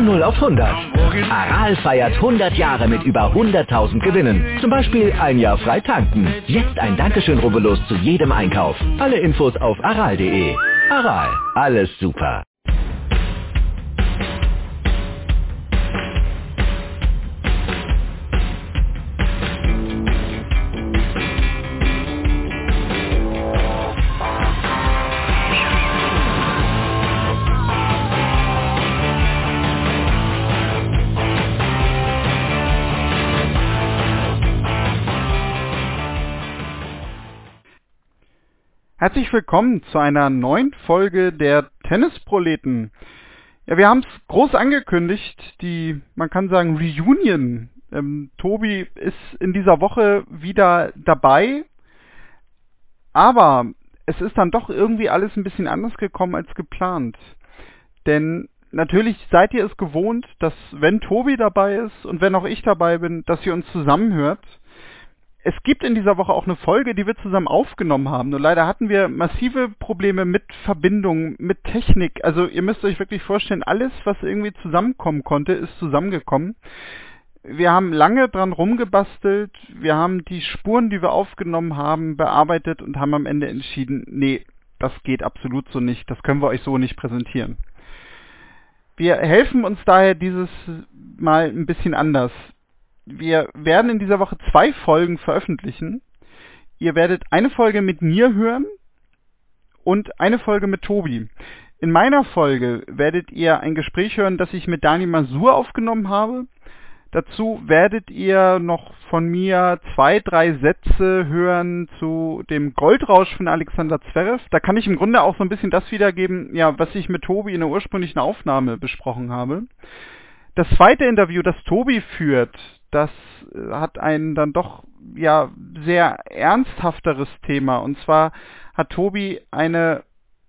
0 auf 100. Aral feiert 100 Jahre mit über 100.000 Gewinnen. Zum Beispiel ein Jahr frei tanken. Jetzt ein Dankeschön, rubbellos zu jedem Einkauf. Alle Infos auf aral.de. Aral, alles super. Herzlich willkommen zu einer neuen Folge der Tennisproleten. Ja, wir haben es groß angekündigt, man kann sagen, Reunion. Tobi ist in dieser Woche wieder dabei, aber es ist dann doch irgendwie alles ein bisschen anders gekommen als geplant. Denn natürlich seid ihr es gewohnt, dass wenn Tobi dabei ist und wenn auch ich dabei bin, dass ihr uns zusammenhört. Es gibt in dieser Woche auch eine Folge, die wir zusammen aufgenommen haben. Nur leider hatten wir massive Probleme mit Verbindung, mit Technik. Also ihr müsst euch wirklich vorstellen, alles, was irgendwie zusammenkommen konnte, ist zusammengekommen. Wir haben lange dran rumgebastelt. Wir haben die Spuren, die wir aufgenommen haben, bearbeitet und haben am Ende entschieden, nee, das geht absolut so nicht. Das können wir euch so nicht präsentieren. Wir helfen uns daher dieses Mal ein bisschen anders. Wir werden in dieser Woche 2 Folgen veröffentlichen. Ihr werdet eine Folge mit mir hören und eine Folge mit Tobi. In meiner Folge werdet ihr ein Gespräch hören, das ich mit Dani Masur aufgenommen habe. Dazu werdet ihr noch von mir 2, 3 Sätze hören zu dem Goldrausch von Alexander Zverev. Da kann ich im Grunde auch so ein bisschen das wiedergeben, ja, was ich mit Tobi in der ursprünglichen Aufnahme besprochen habe. Das zweite Interview, das Tobi führt, das hat ein dann doch ja sehr ernsthafteres Thema. Und zwar hat Tobi eine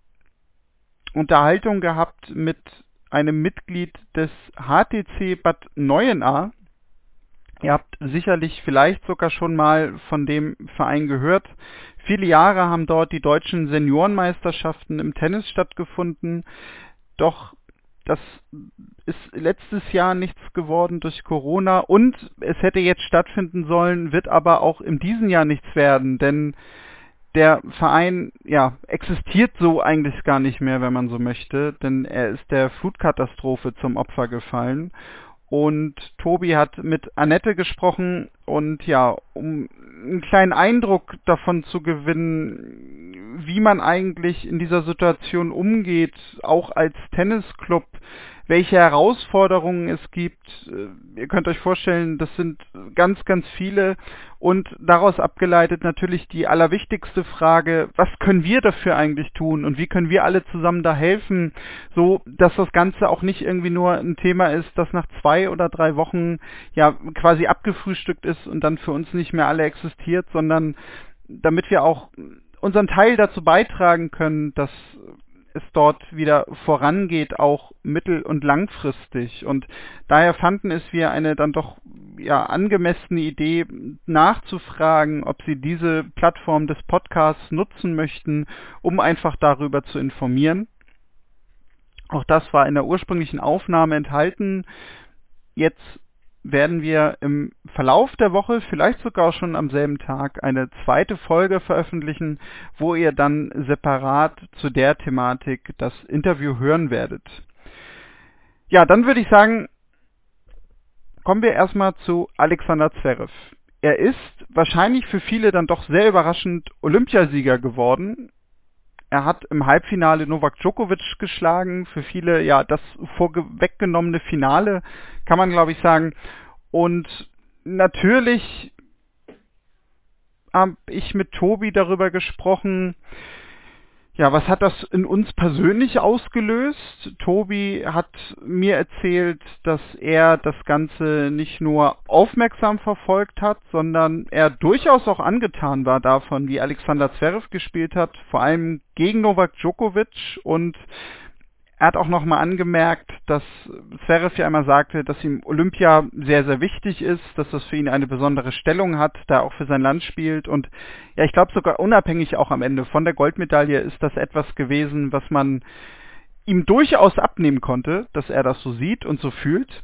Unterhaltung gehabt mit einem Mitglied des HTC Bad Neuenahr. Ihr habt sicherlich vielleicht sogar schon mal von dem Verein gehört. Viele Jahre haben dort die deutschen Seniorenmeisterschaften im Tennis stattgefunden. Doch das ist letztes Jahr nichts geworden durch Corona und es hätte jetzt stattfinden sollen, wird aber auch in diesem Jahr nichts werden, denn der Verein, ja, existiert so eigentlich gar nicht mehr, wenn man so möchte, denn er ist der Flutkatastrophe zum Opfer gefallen. Und Tobi hat mit Annette gesprochen und ja, um einen kleinen Eindruck davon zu gewinnen, wie man eigentlich in dieser Situation umgeht, auch als Tennisclub, welche Herausforderungen es gibt. Ihr könnt euch vorstellen, das sind ganz, ganz viele und daraus abgeleitet natürlich die allerwichtigste Frage, was können wir dafür eigentlich tun und wie können wir alle zusammen da helfen, so dass das Ganze auch nicht irgendwie nur ein Thema ist, das nach 2 oder 3 Wochen ja quasi abgefrühstückt ist und dann für uns nicht mehr alle existiert, sondern damit wir auch unseren Teil dazu beitragen können, dass es dort wieder vorangeht, auch mittel- und langfristig. Und daher fanden es wir eine dann doch ja angemessene Idee, nachzufragen, ob sie diese Plattform des Podcasts nutzen möchten, um einfach darüber zu informieren. Auch das war in der ursprünglichen Aufnahme enthalten. Jetzt werden wir im Verlauf der Woche, vielleicht sogar schon am selben Tag, eine zweite Folge veröffentlichen, wo ihr dann separat zu der Thematik das Interview hören werdet. Ja, dann würde ich sagen, kommen wir erstmal zu Alexander Zverev. Er ist wahrscheinlich für viele dann doch sehr überraschend Olympiasieger geworden. Er hat im Halbfinale Novak Djokovic geschlagen. Für viele, ja, das vorweggenommene Finale, kann man, glaube ich, sagen. Und natürlich habe ich mit Tobi darüber gesprochen, ja, was hat das in uns persönlich ausgelöst? Tobi hat mir erzählt, dass er das Ganze nicht nur aufmerksam verfolgt hat, sondern er durchaus auch angetan war davon, wie Alexander Zverev gespielt hat, vor allem gegen Novak Djokovic. Und er hat auch nochmal angemerkt, dass Zverev ja einmal sagte, dass ihm Olympia sehr, sehr wichtig ist, dass das für ihn eine besondere Stellung hat, da er auch für sein Land spielt. Und ja, ich glaube sogar unabhängig auch am Ende von der Goldmedaille ist das etwas gewesen, was man ihm durchaus abnehmen konnte, dass er das so sieht und so fühlt.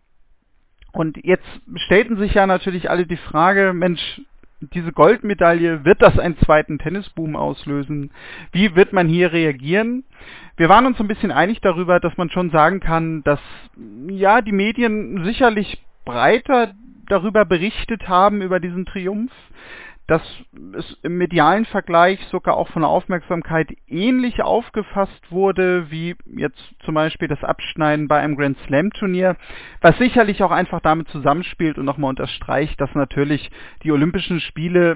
Und jetzt stellten sich ja natürlich alle die Frage, Mensch, diese Goldmedaille, wird das einen zweiten Tennisboom auslösen? Wie wird man hier reagieren? Wir waren uns ein bisschen einig darüber, dass man schon sagen kann, dass ja die Medien sicherlich breiter darüber berichtet haben, über diesen Triumph, dass es im medialen Vergleich sogar auch von der Aufmerksamkeit ähnlich aufgefasst wurde, wie jetzt zum Beispiel das Abschneiden bei einem Grand Slam Turnier, was sicherlich auch einfach damit zusammenspielt und nochmal unterstreicht, dass natürlich die Olympischen Spiele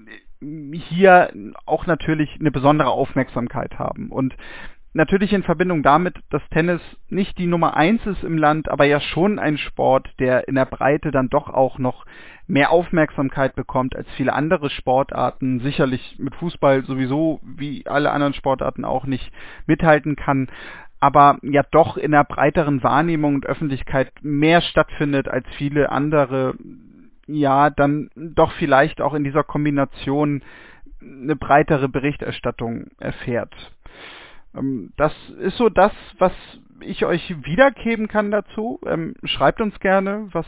hier auch natürlich eine besondere Aufmerksamkeit haben. Und natürlich in Verbindung damit, dass Tennis nicht die Nummer 1 ist im Land, aber ja schon ein Sport, der in der Breite dann doch auch noch mehr Aufmerksamkeit bekommt als viele andere Sportarten, sicherlich mit Fußball sowieso, wie alle anderen Sportarten auch nicht mithalten kann, aber ja doch in der breiteren Wahrnehmung und Öffentlichkeit mehr stattfindet als viele andere, ja dann doch vielleicht auch in dieser Kombination eine breitere Berichterstattung erfährt. Das ist so das, was ich euch wiedergeben kann dazu. Schreibt uns gerne, was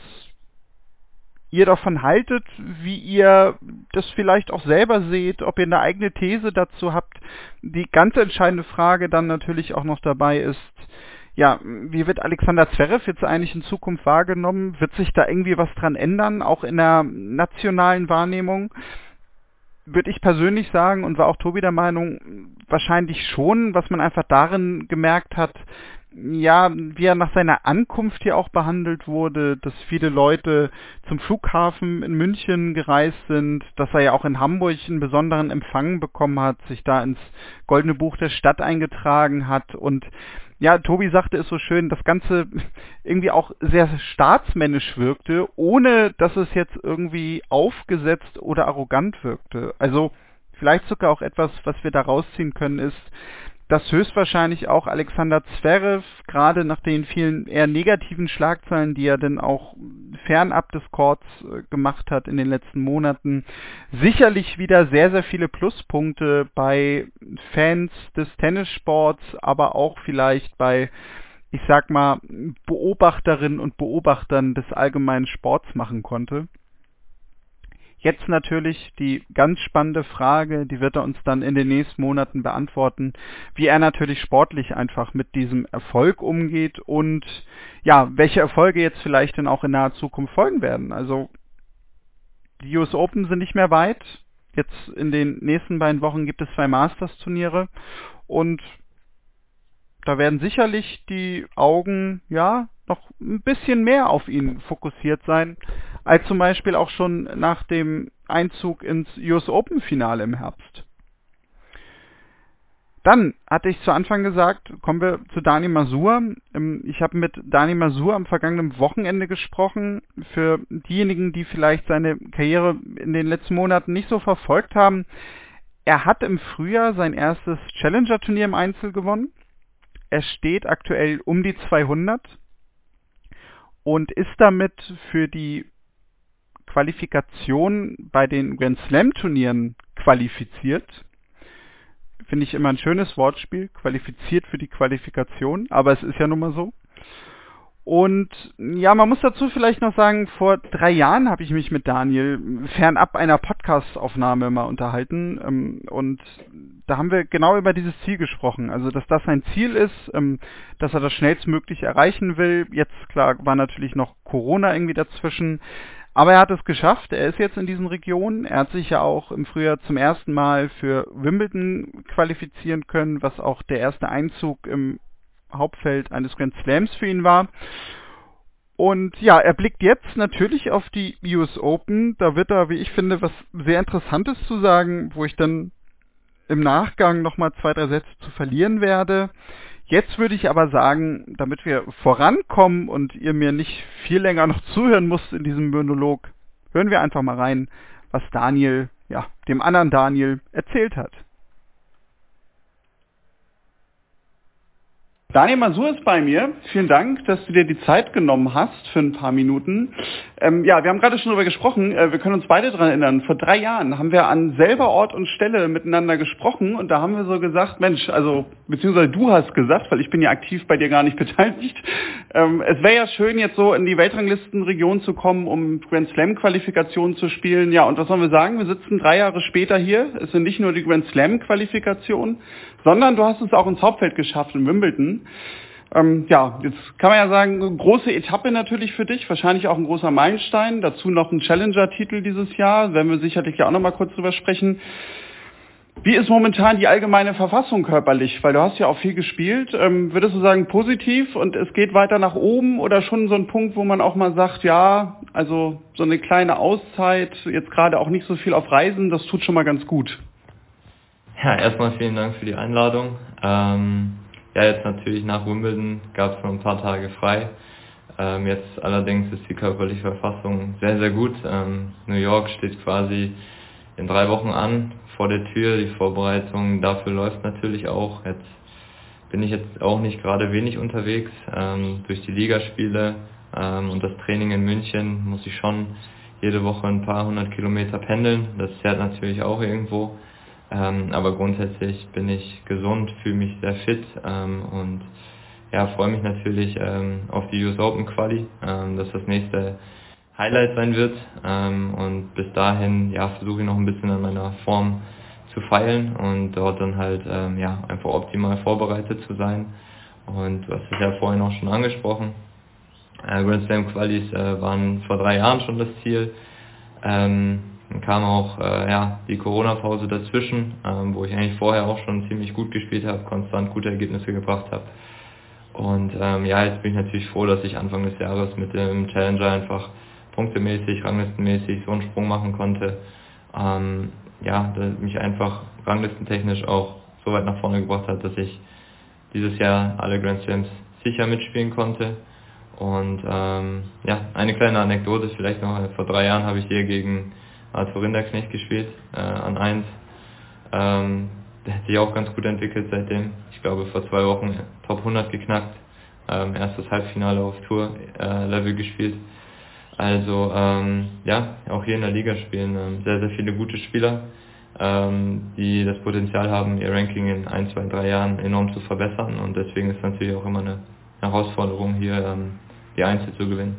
ihr davon haltet, wie ihr das vielleicht auch selber seht, ob ihr eine eigene These dazu habt. Die ganz entscheidende Frage dann natürlich auch noch dabei ist, ja, wie wird Alexander Zverev jetzt eigentlich in Zukunft wahrgenommen? Wird sich da irgendwie was dran ändern, auch in der nationalen Wahrnehmung? Würde ich persönlich sagen, und war auch Tobi der Meinung, wahrscheinlich schon, was man einfach darin gemerkt hat, ja, wie er nach seiner Ankunft hier auch behandelt wurde, dass viele Leute zum Flughafen in München gereist sind, dass er ja auch in Hamburg einen besonderen Empfang bekommen hat, sich da ins Goldene Buch der Stadt eingetragen hat und ja, Tobi sagte es so schön, das Ganze irgendwie auch sehr staatsmännisch wirkte, ohne dass es jetzt irgendwie aufgesetzt oder arrogant wirkte. Also vielleicht sogar auch etwas, was wir da rausziehen können, ist, dass höchstwahrscheinlich auch Alexander Zverev, gerade nach den vielen eher negativen Schlagzeilen, die er dann auch fernab des Courts gemacht hat in den letzten Monaten, sicherlich wieder sehr, sehr viele Pluspunkte bei Fans des Tennissports, aber auch vielleicht bei, ich sag mal, Beobachterinnen und Beobachtern des allgemeinen Sports machen konnte. Jetzt natürlich die ganz spannende Frage, die wird er uns dann in den nächsten Monaten beantworten, wie er natürlich sportlich einfach mit diesem Erfolg umgeht und ja, welche Erfolge jetzt vielleicht dann auch in naher Zukunft folgen werden. Also die US Open sind nicht mehr weit. Jetzt in den nächsten beiden Wochen gibt es 2 Masters-Turniere und da werden sicherlich die Augen, ja, noch ein bisschen mehr auf ihn fokussiert sein, als zum Beispiel auch schon nach dem Einzug ins US Open Finale im Herbst. Dann hatte ich zu Anfang gesagt, kommen wir zu Dani Masur. Ich habe mit Dani Masur am vergangenen Wochenende gesprochen. Für diejenigen, die vielleicht seine Karriere in den letzten Monaten nicht so verfolgt haben, er hat im Frühjahr sein erstes Challenger-Turnier im Einzel gewonnen. Er steht aktuell um die 200 und ist damit für die Qualifikation bei den Grand Slam Turnieren qualifiziert. Finde ich immer ein schönes Wortspiel, qualifiziert für die Qualifikation, aber es ist ja nun mal so. Und ja, man muss dazu vielleicht noch sagen, vor 3 Jahren habe ich mich mit Daniel fernab einer Podcast-Aufnahme mal unterhalten und da haben wir genau über dieses Ziel gesprochen, also dass das sein Ziel ist, dass er das schnellstmöglich erreichen will. Jetzt, klar, war natürlich noch Corona irgendwie dazwischen, aber er hat es geschafft, er ist jetzt in diesen Regionen, er hat sich ja auch im Frühjahr zum ersten Mal für Wimbledon qualifizieren können, was auch der erste Einzug im Hauptfeld eines Grand Slams für ihn war. Und ja, er blickt jetzt natürlich auf die US Open. Da wird er, wie ich finde, was sehr Interessantes zu sagen, wo ich dann im Nachgang nochmal 2, 3 Sätze zu verlieren werde. Jetzt würde ich aber sagen, damit wir vorankommen und ihr mir nicht viel länger noch zuhören müsst in diesem Monolog, hören wir einfach mal rein, was Daniel, ja, dem anderen Daniel erzählt hat. Daniel Masur ist bei mir. Vielen Dank, dass du dir die Zeit genommen hast für ein paar Minuten. Wir haben gerade schon darüber gesprochen. Wir können uns beide daran erinnern. Vor 3 Jahren haben wir an selber Ort und Stelle miteinander gesprochen und da haben wir so gesagt, Mensch, also beziehungsweise du hast gesagt, weil ich bin ja aktiv bei dir gar nicht beteiligt. Es wäre ja schön, jetzt so in die Weltranglistenregion zu kommen, um Grand Slam Qualifikationen zu spielen. Ja, und was sollen wir sagen? Wir sitzen 3 Jahre später hier. Es sind nicht nur die Grand Slam Qualifikationen, sondern du hast es auch ins Hauptfeld geschafft in Wimbledon. Jetzt kann man ja sagen, eine große Etappe natürlich für dich, wahrscheinlich auch ein großer Meilenstein, dazu noch ein Challenger-Titel dieses Jahr, werden wir sicherlich ja auch noch mal kurz drüber sprechen. Wie ist momentan die allgemeine Verfassung körperlich? Weil du hast ja auch viel gespielt. Würdest du sagen positiv und es geht weiter nach oben oder schon so ein Punkt, wo man auch mal sagt, ja, also so eine kleine Auszeit, jetzt gerade auch nicht so viel auf Reisen, das tut schon mal ganz gut. Ja, erstmal vielen Dank für die Einladung. Jetzt natürlich nach Wimbledon gab es noch ein paar Tage frei. Jetzt allerdings ist die körperliche Verfassung sehr, sehr gut. New York steht quasi in 3 Wochen an, vor der Tür. Die Vorbereitung dafür läuft natürlich auch. Jetzt bin ich jetzt auch nicht gerade wenig unterwegs. Durch die Ligaspiele und das Training in München muss ich schon jede Woche ein paar 100 Kilometer pendeln. Das zerrt natürlich auch irgendwo. Aber grundsätzlich bin ich gesund, fühle mich sehr fit und freue mich natürlich auf die US Open Quali, dass das nächste Highlight sein wird. Und bis dahin versuche ich noch ein bisschen an meiner Form zu feilen und dort dann halt einfach optimal vorbereitet zu sein. Und du hast es ja vorhin auch schon angesprochen. Grand Slam Qualis waren vor 3 Jahren schon das Ziel. Dann kam auch die Corona-Pause dazwischen, wo ich eigentlich vorher auch schon ziemlich gut gespielt habe, konstant gute Ergebnisse gebracht habe. Und jetzt bin ich natürlich froh, dass ich Anfang des Jahres mit dem Challenger einfach punktemäßig, ranglistenmäßig so einen Sprung machen konnte. Das mich einfach ranglistentechnisch auch so weit nach vorne gebracht hat, dass ich dieses Jahr alle Grand Slams sicher mitspielen konnte. Und eine kleine Anekdote vielleicht noch, vor 3 Jahren habe ich hier gegen Arthur Rinderknecht gespielt, an 1. Der hat sich auch ganz gut entwickelt seitdem. Ich glaube vor 2 Wochen Top 100 geknackt, erstes Halbfinale auf Tour-Level gespielt. Also auch hier in der Liga spielen sehr, sehr viele gute Spieler, die das Potenzial haben, ihr Ranking in 1, 2, 3 Jahren enorm zu verbessern. Und deswegen ist es natürlich auch immer eine Herausforderung, hier die Einzel zu gewinnen.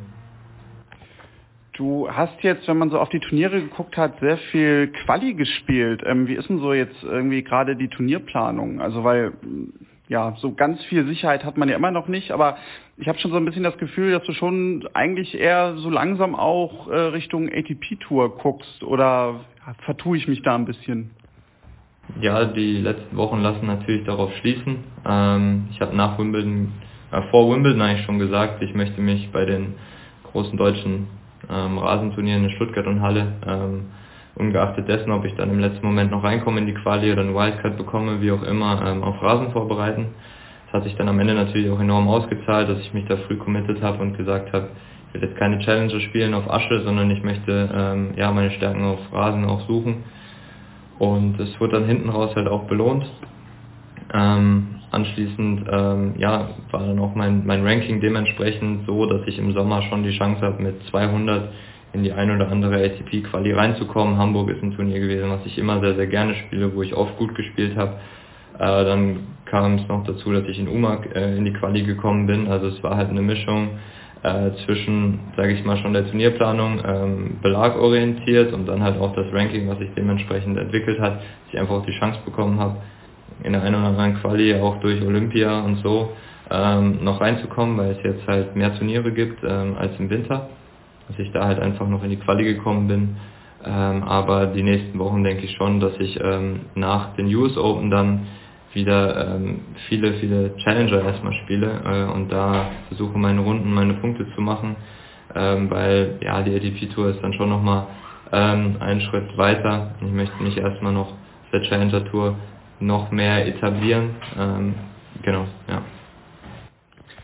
Du hast jetzt, wenn man so auf die Turniere geguckt hat, sehr viel Quali gespielt. Wie ist denn so jetzt irgendwie gerade die Turnierplanung? Also weil, so ganz viel Sicherheit hat man ja immer noch nicht, aber ich habe schon so ein bisschen das Gefühl, dass du schon eigentlich eher so langsam auch Richtung ATP-Tour guckst, oder vertue ich mich da ein bisschen? Ja, die letzten Wochen lassen natürlich darauf schließen. Ich habe vor Wimbledon eigentlich schon gesagt, ich möchte mich bei den großen deutschen Rasenturnieren in Stuttgart und Halle, ungeachtet dessen, ob ich dann im letzten Moment noch reinkomme in die Quali oder einen Wildcard bekomme, wie auch immer, auf Rasen vorbereiten. Das hat sich dann am Ende natürlich auch enorm ausgezahlt, dass ich mich da früh committed habe und gesagt habe, ich will jetzt keine Challenger spielen auf Asche, sondern ich möchte meine Stärken auf Rasen auch suchen. Und es wurde dann hinten raus halt auch belohnt. Anschließend war dann auch mein Ranking dementsprechend so, dass ich im Sommer schon die Chance habe, mit 200 in die ein oder andere ATP-Quali reinzukommen. Hamburg ist ein Turnier gewesen, was ich immer sehr, sehr gerne spiele, wo ich oft gut gespielt habe. Dann kam es noch dazu, dass ich in Umag in die Quali gekommen bin. Also es war halt eine Mischung zwischen, sage ich mal, schon der Turnierplanung belagorientiert und dann halt auch das Ranking, was sich dementsprechend entwickelt hat, dass ich einfach auch die Chance bekommen habe, in der einen oder anderen Quali auch durch Olympia und so noch reinzukommen, weil es jetzt halt mehr Turniere gibt als im Winter, dass ich da halt einfach noch in die Quali gekommen bin. Aber die nächsten Wochen denke ich schon, dass ich nach den US Open dann wieder viele Challenger erstmal spiele und da versuche meine Runden, meine Punkte zu machen, weil die ATP Tour ist dann schon nochmal einen Schritt weiter. Ich möchte mich erstmal noch auf der Challenger Tour noch mehr etablieren.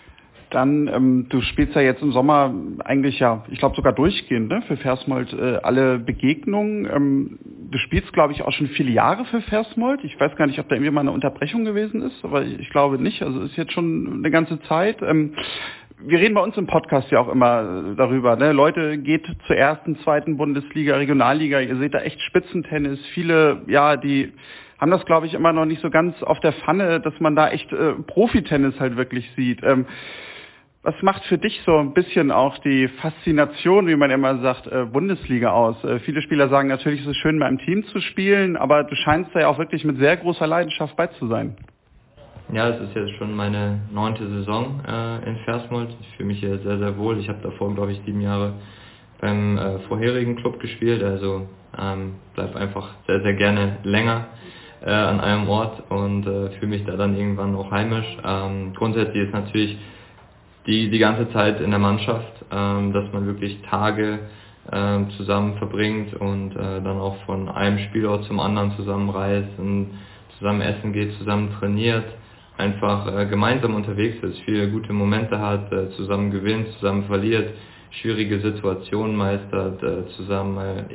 Dann, du spielst ja jetzt im Sommer eigentlich ja, ich glaube sogar durchgehend, ne, für Versmold alle Begegnungen. Du spielst, glaube ich, auch schon viele Jahre für Versmold. Ich weiß gar nicht, ob da irgendwie mal eine Unterbrechung gewesen ist, aber ich glaube nicht. Also ist jetzt schon eine ganze Zeit. Wir reden bei uns im Podcast ja auch immer darüber, ne? Leute, geht zur ersten, zweiten Bundesliga, Regionalliga. Ihr seht da echt Spitzentennis. Viele, ja, die haben das, glaube ich, immer noch nicht so ganz auf der Pfanne, dass man da echt Profitennis halt wirklich sieht. Was macht für dich so ein bisschen auch die Faszination, wie man immer sagt, Bundesliga aus? Viele Spieler sagen natürlich, es ist schön, mal im Team zu spielen, aber du scheinst da ja auch wirklich mit sehr großer Leidenschaft bei zu sein. Ja, es ist jetzt schon meine 9. Saison in Versmold. Ich fühle mich hier sehr, sehr wohl. Ich habe davor, glaube ich, 7 Jahre beim vorherigen Club gespielt, also bleib einfach sehr, sehr gerne länger an einem Ort und fühle mich da dann irgendwann auch heimisch. Grundsätzlich ist natürlich die ganze Zeit in der Mannschaft, dass man wirklich Tage zusammen verbringt und dann auch von einem Spielort zum anderen zusammenreist und zusammen essen geht, zusammen trainiert, einfach gemeinsam unterwegs ist, viele gute Momente hat, zusammen gewinnt, zusammen verliert, schwierige Situationen meistert, zusammen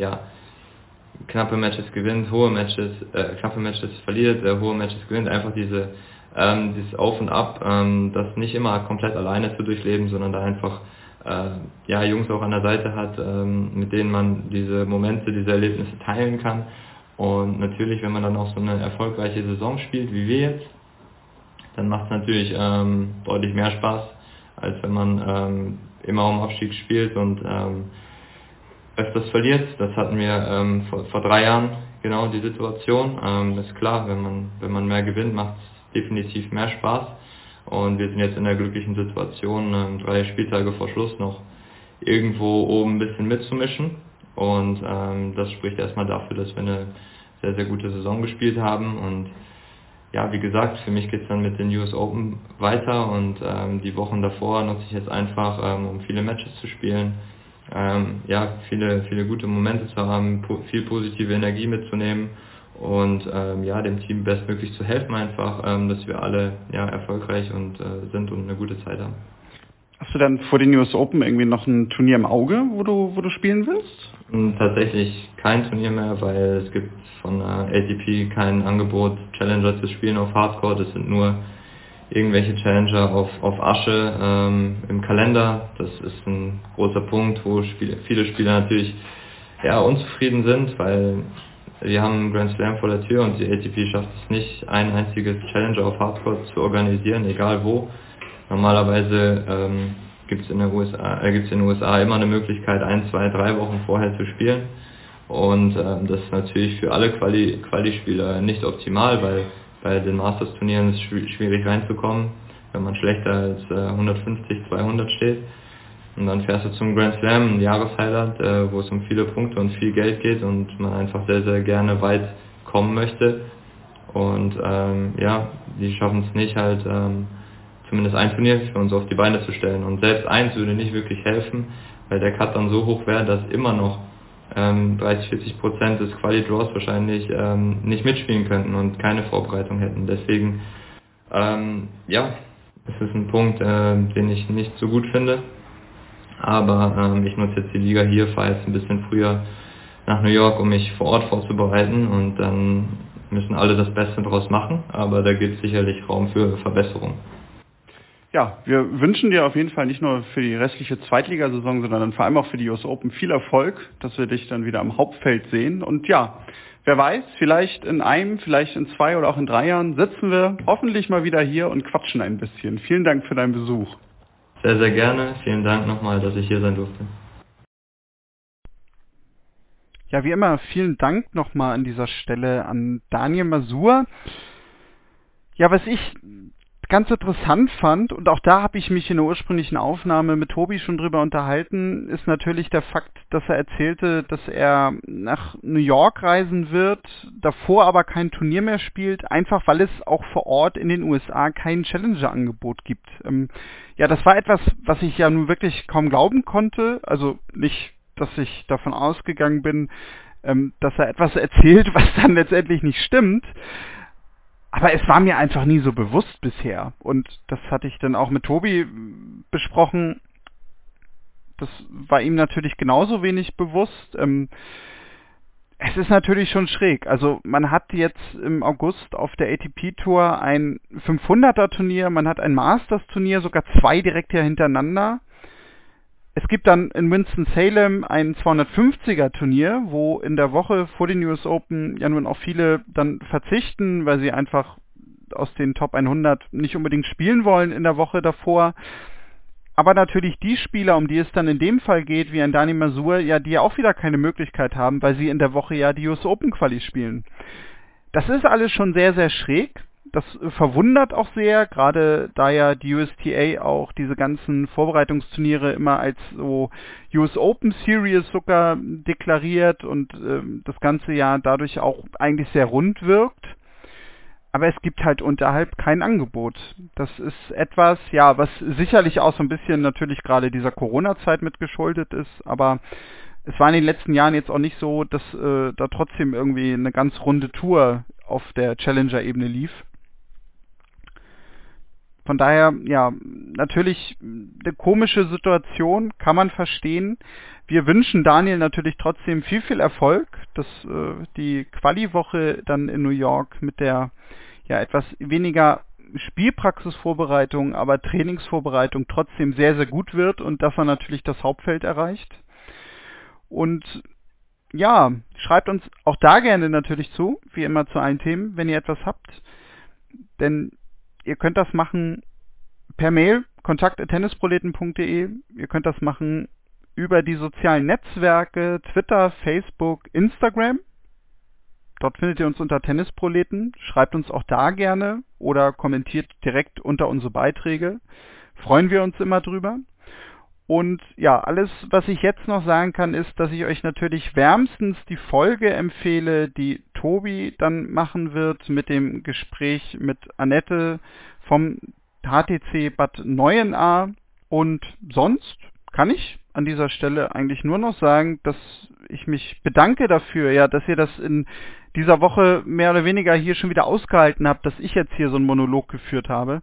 knappe Matches gewinnt, knappe Matches verliert, hohe Matches gewinnt, einfach dieses Auf und Ab, das nicht immer komplett alleine zu durchleben, sondern da einfach Jungs auch an der Seite hat, mit denen man diese Momente, diese Erlebnisse teilen kann. Und natürlich, wenn man dann auch so eine erfolgreiche Saison spielt, wie wir jetzt, dann macht es natürlich deutlich mehr Spaß, als wenn man immer um Abstieg spielt und öfters verliert. Das hatten wir vor 3 Jahren genau die Situation. Ist klar, wenn man mehr gewinnt, macht es definitiv mehr Spaß. Und wir sind jetzt in der glücklichen Situation, 3 Spieltage vor Schluss noch irgendwo oben ein bisschen mitzumischen. Und das spricht erstmal dafür, dass wir eine sehr, sehr gute Saison gespielt haben. Und ja, wie gesagt, für mich geht es dann mit den US Open weiter und die Wochen davor nutze ich jetzt einfach, um viele Matches zu spielen, viele gute Momente zu haben, viel positive Energie mitzunehmen und dem Team bestmöglich zu helfen einfach, dass wir alle erfolgreich sind und eine gute Zeit haben. Hast du dann vor den US Open irgendwie noch ein Turnier im Auge, wo du spielen willst? Tatsächlich kein Turnier mehr, weil es gibt von ATP kein Angebot, Challenger zu spielen auf Hardcourt. Es sind nur irgendwelche Challenger auf Asche im Kalender. Das ist ein großer Punkt, wo viele Spieler natürlich unzufrieden sind, weil wir haben einen Grand Slam vor der Tür und die ATP schafft es nicht, ein einziges Challenger auf Hardcourt zu organisieren, egal wo. Normalerweise gibt es in den USA immer eine Möglichkeit, 1, 2, 3 Wochen vorher zu spielen. Und das ist natürlich für alle Quali-Spieler nicht optimal, weil bei den Masters-Turnieren ist es schwierig reinzukommen, wenn man schlechter als 150, 200 steht. Und dann fährst du zum Grand Slam, ein Jahreshighlight, wo es um viele Punkte und viel Geld geht und man einfach sehr, sehr gerne weit kommen möchte. Und die schaffen es nicht halt, zumindest ein Turnier für uns auf die Beine zu stellen. Und selbst eins würde nicht wirklich helfen, weil der Cut dann so hoch wäre, dass immer noch 30-40% des Quali-Draws wahrscheinlich nicht mitspielen könnten und keine Vorbereitung hätten. Deswegen, es ist ein Punkt, den ich nicht so gut finde. Aber ich nutze jetzt die Liga hier, fahre jetzt ein bisschen früher nach New York, um mich vor Ort vorzubereiten und dann müssen alle das Beste draus machen. Aber da gibt es sicherlich Raum für Verbesserung. Ja, wir wünschen dir auf jeden Fall nicht nur für die restliche Zweitligasaison, sondern dann vor allem auch für die US Open viel Erfolg, dass wir dich dann wieder am Hauptfeld sehen. Und ja, wer weiß, vielleicht in 1, vielleicht in 2 oder auch in 3 Jahren sitzen wir hoffentlich mal wieder hier und quatschen ein bisschen. Vielen Dank für deinen Besuch. Sehr, sehr gerne. Vielen Dank nochmal, dass ich hier sein durfte. Ja, wie immer, vielen Dank nochmal an dieser Stelle an Daniel Masur. Ja, was ich ganz interessant fand, und auch da habe ich mich in der ursprünglichen Aufnahme mit Tobi schon drüber unterhalten, ist natürlich der Fakt, dass er erzählte, dass er nach New York reisen wird, davor aber kein Turnier mehr spielt, einfach weil es auch vor Ort in den USA kein Challenger-Angebot gibt. Das war etwas, was ich ja nun wirklich kaum glauben konnte, also nicht, dass ich davon ausgegangen bin, dass er etwas erzählt, was dann letztendlich nicht stimmt. Aber es war mir einfach nie so bewusst bisher. Und das hatte ich dann auch mit Tobi besprochen. Das war ihm natürlich genauso wenig bewusst. Es ist natürlich schon schräg. Also man hat jetzt im August auf der ATP-Tour ein 500er-Turnier, man hat ein Masters-Turnier, sogar 2 direkt hier hintereinander. Es gibt dann in Winston-Salem ein 250er-Turnier, wo in der Woche vor den US Open ja nun auch viele dann verzichten, weil sie einfach aus den Top 100 nicht unbedingt spielen wollen in der Woche davor. Aber natürlich die Spieler, um die es dann in dem Fall geht, wie ein Dani Masur, ja, die ja auch wieder keine Möglichkeit haben, weil sie in der Woche ja die US Open Quali spielen. Das ist alles schon sehr, sehr schräg. Das verwundert auch sehr, gerade da ja die USTA auch diese ganzen Vorbereitungsturniere immer als so US Open Series sogar deklariert und das ganze Jahr dadurch auch eigentlich sehr rund wirkt. Aber es gibt halt unterhalb kein Angebot. Das ist etwas, ja, was sicherlich auch so ein bisschen natürlich gerade dieser Corona-Zeit mit geschuldet ist, aber es war in den letzten Jahren jetzt auch nicht so, dass da trotzdem irgendwie eine ganz runde Tour auf der Challenger-Ebene lief. Von daher, ja, natürlich eine komische Situation, kann man verstehen. Wir wünschen Daniel natürlich trotzdem viel, viel Erfolg, dass die Quali-Woche dann in New York mit der ja etwas weniger Spielpraxisvorbereitung, aber Trainingsvorbereitung trotzdem sehr, sehr gut wird und dass er natürlich das Hauptfeld erreicht. Und ja, schreibt uns auch da gerne natürlich zu, wie immer zu allen Themen, wenn ihr etwas habt. Denn ihr könnt das machen per Mail, kontakt@tennisproleten.de. Ihr könnt das machen über die sozialen Netzwerke, Twitter, Facebook, Instagram. Dort findet ihr uns unter Tennisproleten. Schreibt uns auch da gerne oder kommentiert direkt unter unsere Beiträge. Freuen wir uns immer drüber. Und ja, alles, was ich jetzt noch sagen kann, ist, dass ich euch natürlich wärmstens die Folge empfehle, die Tobi dann machen wird mit dem Gespräch mit Annette vom HTC Bad Neuenahr. Und sonst kann ich an dieser Stelle eigentlich nur noch sagen, dass ich mich bedanke dafür, ja, dass ihr das in dieser Woche mehr oder weniger hier schon wieder ausgehalten habt, dass ich jetzt hier so einen Monolog geführt habe.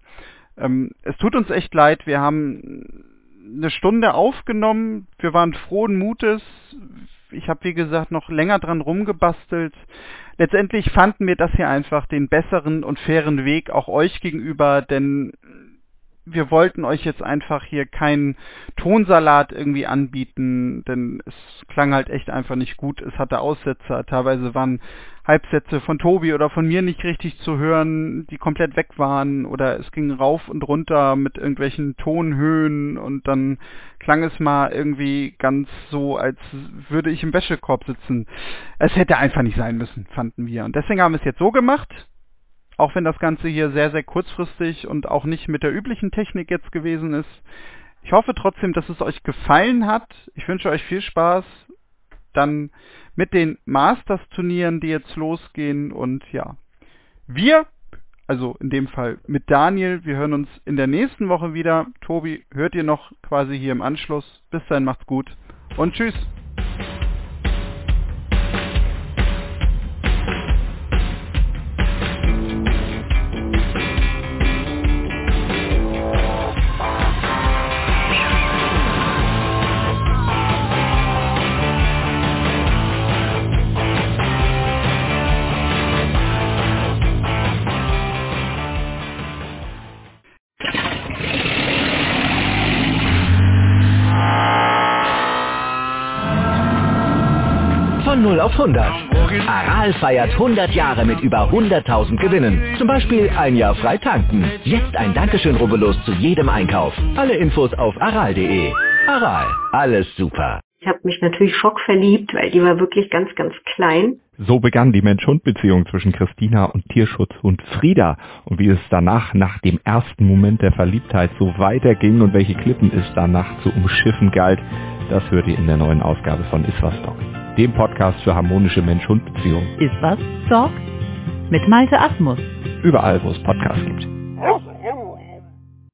Es tut uns echt leid, wir haben eine Stunde aufgenommen, wir waren frohen Mutes, ich habe wie gesagt noch länger dran rumgebastelt. Letztendlich fanden wir das hier einfach den besseren und fairen Weg auch euch gegenüber, denn wir wollten euch jetzt einfach hier keinen Tonsalat irgendwie anbieten, denn es klang halt echt einfach nicht gut. Es hatte Aussetzer, teilweise waren Halbsätze von Tobi oder von mir nicht richtig zu hören, die komplett weg waren, oder es ging rauf und runter mit irgendwelchen Tonhöhen und dann klang es mal irgendwie ganz so, als würde ich im Wäschekorb sitzen. Es hätte einfach nicht sein müssen, fanden wir. Und deswegen haben wir es jetzt so gemacht. Auch wenn das Ganze hier sehr, sehr kurzfristig und auch nicht mit der üblichen Technik jetzt gewesen ist. Ich hoffe trotzdem, dass es euch gefallen hat. Ich wünsche euch viel Spaß dann mit den Masters-Turnieren, die jetzt losgehen. Und ja, wir, also in dem Fall mit Daniel, wir hören uns in der nächsten Woche wieder. Tobi, hört ihr noch quasi hier im Anschluss. Bis dahin, macht's gut und tschüss. Von 0 auf 100. Aral feiert 100 Jahre mit über 100.000 Gewinnen. Zum Beispiel ein Jahr frei tanken. Jetzt ein Dankeschön, rubbellos zu jedem Einkauf. Alle Infos auf aral.de. Aral, alles super. Ich habe mich natürlich schockverliebt, weil die war wirklich ganz, ganz klein. So begann die Mensch-Hund-Beziehung zwischen Christina und Tierschutzhund Frieda. Und wie es danach, nach dem ersten Moment der Verliebtheit, so weiterging und welche Klippen es danach zu umschiffen galt, das hört ihr in der neuen Ausgabe von Iswas Dog, dem Podcast für harmonische Mensch-Hund-Beziehungen. Iswas Dog mit Malte Asmus. Überall, wo es Podcasts gibt.